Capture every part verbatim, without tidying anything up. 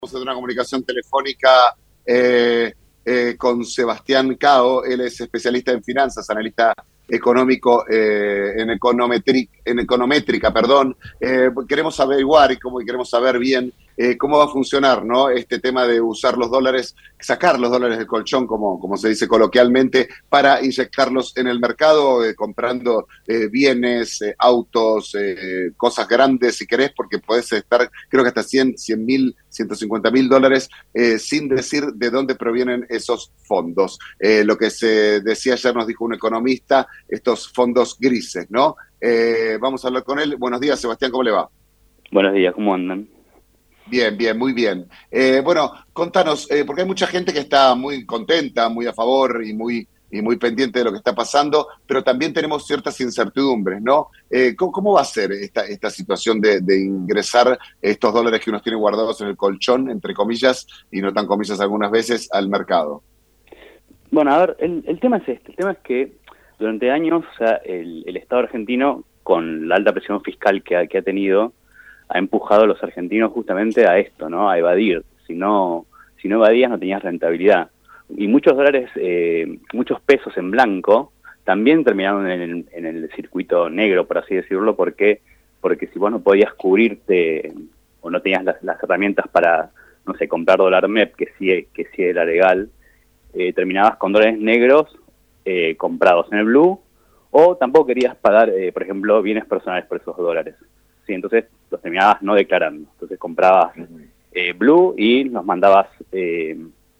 Vamos a hacer una comunicación telefónica eh, eh, con Sebastián Cao. Él es especialista en finanzas, analista económico eh, en, econometri, en econométrica, perdón. Eh, queremos averiguar y cómo y queremos saber bien eh, cómo va a funcionar, ¿no? Este tema de usar los dólares, sacar los dólares del colchón, como, como se dice coloquialmente, para inyectarlos en el mercado, eh, comprando eh, bienes, eh, autos, eh, cosas grandes, si querés, porque podés estar, creo que hasta cien, cien mil, ciento cincuenta mil dólares, eh, sin decir de dónde provienen esos fondos. Eh, lo que se decía ayer, nos dijo un economista, estos fondos grises, ¿no? Eh, vamos a hablar con él. Buenos días, Sebastián, ¿cómo le va? Buenos días, ¿cómo andan? Bien, bien, muy bien. Eh, bueno, contanos, eh, porque hay mucha gente que está muy contenta, muy a favor y muy, y muy pendiente de lo que está pasando, pero también tenemos ciertas incertidumbres, ¿no? Eh, ¿cómo, ¿Cómo va a ser esta, esta situación de, de ingresar estos dólares que uno tiene guardados en el colchón, entre comillas, y no tan comillas algunas veces, al mercado? Bueno, a ver, el, el tema es este, el tema es que durante años, o sea, el, el Estado argentino, con la alta presión fiscal que ha, que ha tenido, ha empujado a los argentinos justamente a esto, ¿no? A evadir. Si no, si no evadías no tenías rentabilidad. Y muchos dólares, eh, muchos pesos en blanco también terminaron en el, en el circuito negro, por así decirlo, porque porque si vos no podías cubrirte o no tenías las, las herramientas para, no sé, comprar dólar M E P, que sí, que sí era legal, eh, terminabas con dólares negros eh, comprados en el blue, o tampoco querías pagar, eh, por ejemplo, bienes personales por esos dólares. Sí, entonces los terminabas no declarando. Entonces comprabas eh, blue y los mandabas, eh,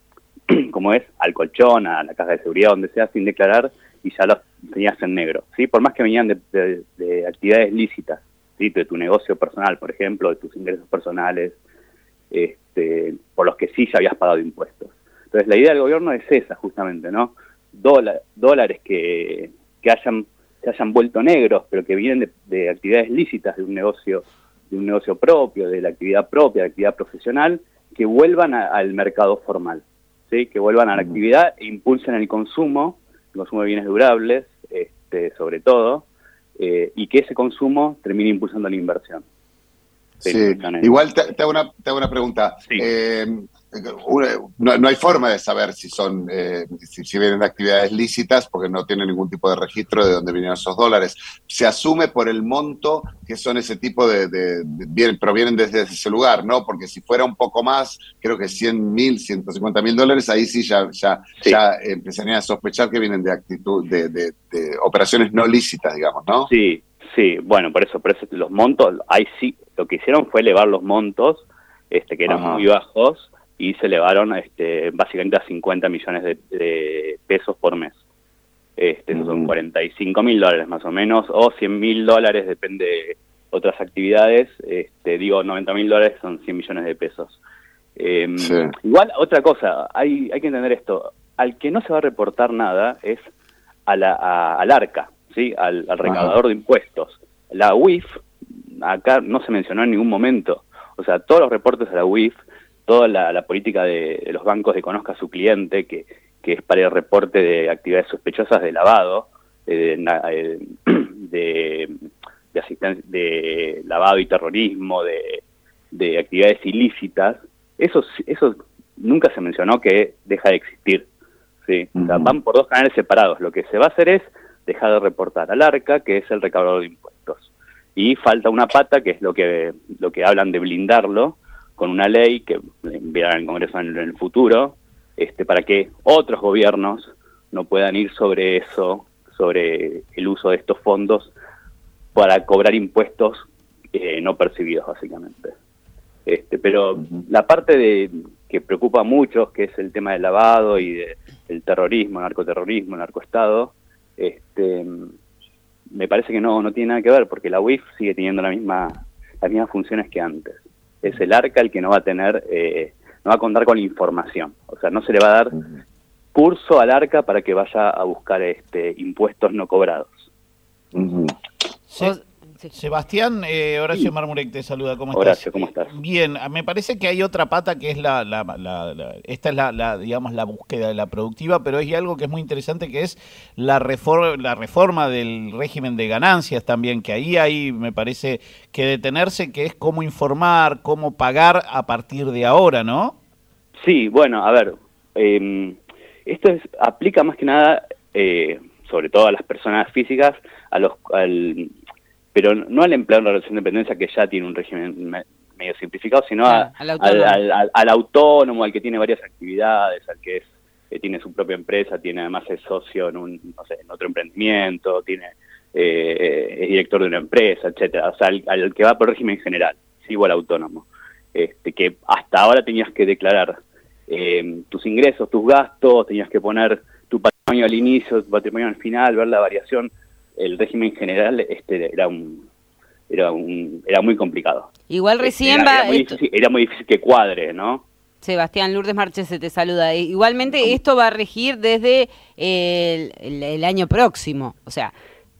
como es, al colchón, a la caja de seguridad, donde sea, sin declarar, y ya los tenías en negro, ¿sí? Por más que venían de, de, de actividades lícitas, ¿sí? De tu negocio personal, por ejemplo, de tus ingresos personales, este, por los que sí ya habías pagado impuestos. Entonces la idea del gobierno es esa, justamente, ¿no? Dólar, dólares que, que hayan se hayan vuelto negros, pero que vienen de, de actividades lícitas, de un negocio de un negocio propio, de la actividad propia, de la actividad profesional, que vuelvan a, al mercado formal, ¿sí? Que vuelvan a la actividad e impulsen el consumo, el consumo de bienes durables, este, sobre todo, eh, y que ese consumo termine impulsando la inversión. Sí, sí. Igual te, te, hago una, te hago una pregunta. Sí. Eh, no, no hay forma de saber si son si, si vienen de actividades lícitas porque no tienen ningún tipo de registro de dónde vienen esos dólares. Se asume por el monto que son ese tipo de, de, de bien, provienen desde ese lugar, ¿no? Porque si fuera un poco más, creo que cien mil, ciento cincuenta mil dólares, ahí sí ya, ya, sí. ya empezarían a sospechar que vienen de actitud de, de, de operaciones no lícitas, digamos, ¿no? Sí, sí, bueno, por eso, por eso los montos, ahí sí, lo que hicieron fue elevar los montos, este, que eran Ajá. muy bajos, y se elevaron este, básicamente a cincuenta millones de, de pesos por mes. Este, uh-huh. Son cuarenta y cinco mil dólares más o menos, o cien mil dólares, depende de otras actividades. Este, digo, noventa mil dólares son cien millones de pesos. Eh, sí. Igual, otra cosa, hay, hay que entender esto. Al que no se va a reportar nada es a la, a, al ARCA, ¿sí? al, al recaudador uh-huh. de impuestos. La U I F, acá no se mencionó en ningún momento. O sea, todos los reportes a la U I F, toda la, la política de, de los bancos de conozca a su cliente, que, que es para el reporte de actividades sospechosas de lavado, de, de, de, de, asisten- de lavado y terrorismo, de, de actividades ilícitas, eso, eso nunca se mencionó que deja de existir. ¿Sí? Uh-huh. O sea, van por dos canales separados. Lo que se va a hacer es dejar de reportar al ARCA, que es el recaudador de impuestos. Y falta una pata, que es lo que, lo que hablan de blindarlo, con una ley que enviarán al Congreso en el futuro, este, para que otros gobiernos no puedan ir sobre eso, sobre el uso de estos fondos para cobrar impuestos eh, no percibidos, básicamente. Este, pero uh-huh. la parte de que preocupa a muchos, que es el tema del lavado y de, del terrorismo, narcoterrorismo, narcoestado, este, me parece que no, no tiene nada que ver, porque la U I F sigue teniendo la misma, las mismas funciones que antes. Es el ARCA el que no va a tener, eh, no va a contar con la información. O sea, no se le va a dar uh-huh. curso al ARCA para que vaya a buscar este impuestos no cobrados. Uh-huh. Se- Sí. Sebastián, eh, Horacio Marmurek te saluda, ¿cómo estás? Horacio, ¿cómo estás? Bien, me parece que hay otra pata que es la, la, la, la esta es la, la, digamos, la búsqueda de la productiva, pero hay algo que es muy interesante que es la reforma, la reforma del régimen de ganancias también, que ahí hay, me parece, que detenerse, que es cómo informar, cómo pagar a partir de ahora, ¿no? Sí, bueno, a ver, eh, esto es, aplica más que nada, eh, sobre todo a las personas físicas, a los, al, pero no al empleado en relación de dependencia que ya tiene un régimen me, medio simplificado, sino claro, a, al, autónomo. Al, al, al autónomo, al que tiene varias actividades, al que es que tiene su propia empresa, tiene además es socio en un, no sé, en otro emprendimiento, tiene eh, es director de una empresa, etcétera. O sea, al, al que va por régimen general, sí, igual autónomo, este, que hasta ahora tenías que declarar eh, tus ingresos, tus gastos, tenías que poner tu patrimonio al inicio, tu patrimonio al final, ver la variación. El régimen general este era un era un era muy complicado. Igual recién era, va... Era muy, esto... difícil, era muy difícil que cuadre, ¿no? Sebastián, Lourdes Marchese te saluda. Igualmente esto va a regir desde el, el, el año próximo, o sea,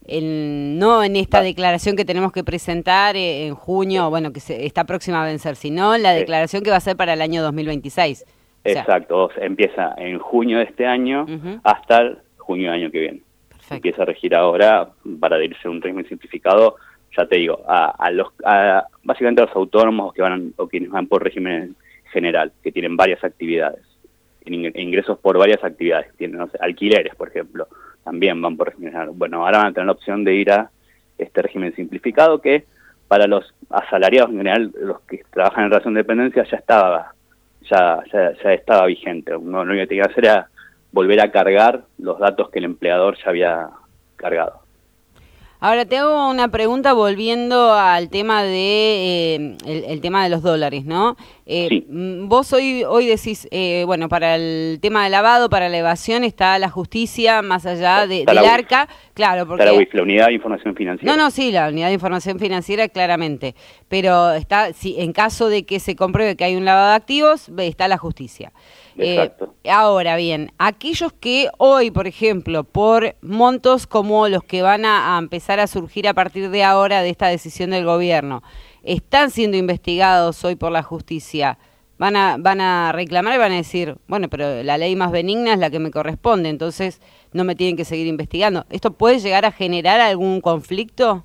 el, no en esta declaración que tenemos que presentar en junio, bueno, que se, está próxima a vencer, sino la declaración que va a ser para el año dos mil veintiséis. O sea, exacto, o sea, empieza en junio de este año uh-huh. hasta el junio del año que viene. Perfecto. Empieza a regir ahora para adherirse a un régimen simplificado, ya te digo, a, a los a, básicamente a los autónomos que van o quienes van por régimen general, que tienen varias actividades, ingresos por varias actividades, tienen, no sé, alquileres, por ejemplo, también van por régimen general. Bueno, ahora van a tener la opción de ir a este régimen simplificado que para los asalariados en general, los que trabajan en relación de dependencia, ya estaba ya ya, ya estaba vigente. Uno lo único que tenía que hacer era volver a cargar los datos que el empleador ya había cargado. Ahora te hago una pregunta volviendo al tema de eh, el, el tema de los dólares, ¿no? Eh, sí. Vos hoy hoy decís, eh, bueno, para el tema de lavado, para la evasión está la justicia más allá de, del ARCA, claro, porque está la U I F, la Unidad de Información Financiera. No, no, sí, la Unidad de Información Financiera claramente, pero está, si en caso de que se compruebe que hay un lavado de activos, está la justicia. Exacto. Eh, ahora bien, aquellos que hoy, por ejemplo, por montos como los que van a, a empezar a surgir a partir de ahora de esta decisión del gobierno, están siendo investigados hoy por la justicia, van a, van a reclamar y van a decir, bueno, pero la ley más benigna es la que me corresponde, entonces no me tienen que seguir investigando. ¿Esto puede llegar a generar algún conflicto?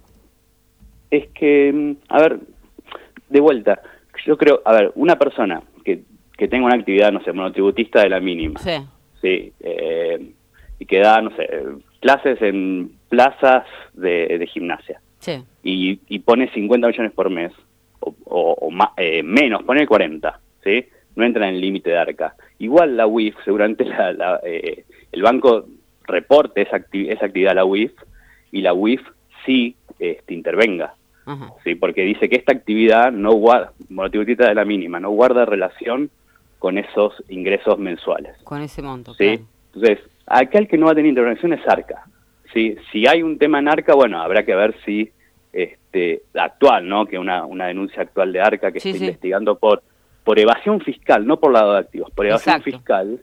Es que, a ver, de vuelta, yo creo, a ver, una persona que que tenga una actividad, no sé, monotributista de la mínima, sí, sí eh, y que da, no sé, clases en plazas de, de gimnasia, sí, y, y pone cincuenta millones por mes, o, o, o más, eh, menos, pone cuarenta, ¿sí? No entra en el límite de ARCA. Igual la U I F, seguramente la, la, eh, el banco reporte esa, acti esa actividad a la U I F, y la U I F sí este, intervenga. Uh-huh. Sí, porque dice que esta actividad no guarda, monotributista de la mínima, no guarda relación con esos ingresos mensuales. Con ese monto, ¿sí? Claro. Entonces, acá el que no va a tener intervención es ARCA. ¿Sí? Si hay un tema en ARCA, bueno, habrá que ver si este actual, ¿no? Que una, una denuncia actual de ARCA que sí, está sí. investigando por por evasión fiscal, no por lavado de activos, por evasión Exacto. fiscal,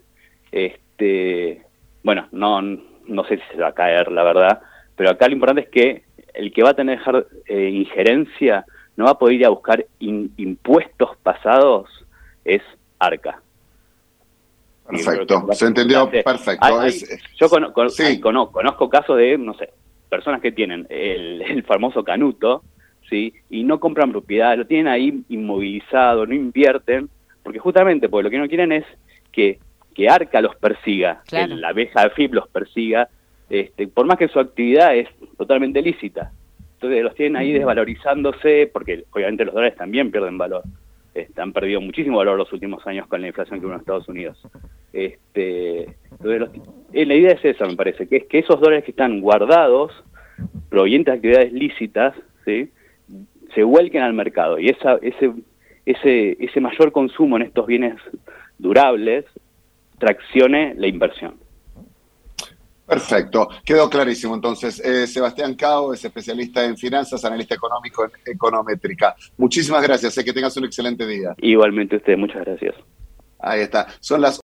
este bueno, no, no sé si se va a caer, la verdad, pero acá lo importante es que el que va a tener dejar eh, injerencia no va a poder ir a buscar in, impuestos pasados, es ARCA. Perfecto, se entendió perfecto. Hay, hay, es, yo con, con, sí. hay, conozco, conozco casos de, no sé, personas que tienen el, el famoso canuto, ¿sí? Y no compran propiedad, lo tienen ahí inmovilizado, no invierten, porque justamente porque lo que no quieren es que, que ARCA los persiga, claro. que la abeja de F I P los persiga, este, por más que su actividad es totalmente lícita. Entonces los tienen ahí desvalorizándose, porque obviamente los dólares también pierden valor. Este, han perdido muchísimo valor los últimos años con la inflación que hubo en Estados Unidos. Este, entonces los, eh, la idea es esa, me parece, que es que esos dólares que están guardados, provenientes de actividades lícitas, ¿sí? se vuelquen al mercado, y esa, ese, ese, ese mayor consumo en estos bienes durables traccione la inversión. Perfecto, quedó clarísimo entonces. Eh, Sebastián Cao es especialista en finanzas, analista económico en Econométrica. Muchísimas gracias, eh, que tengas un excelente día. Igualmente usted, muchas gracias. Ahí está, son las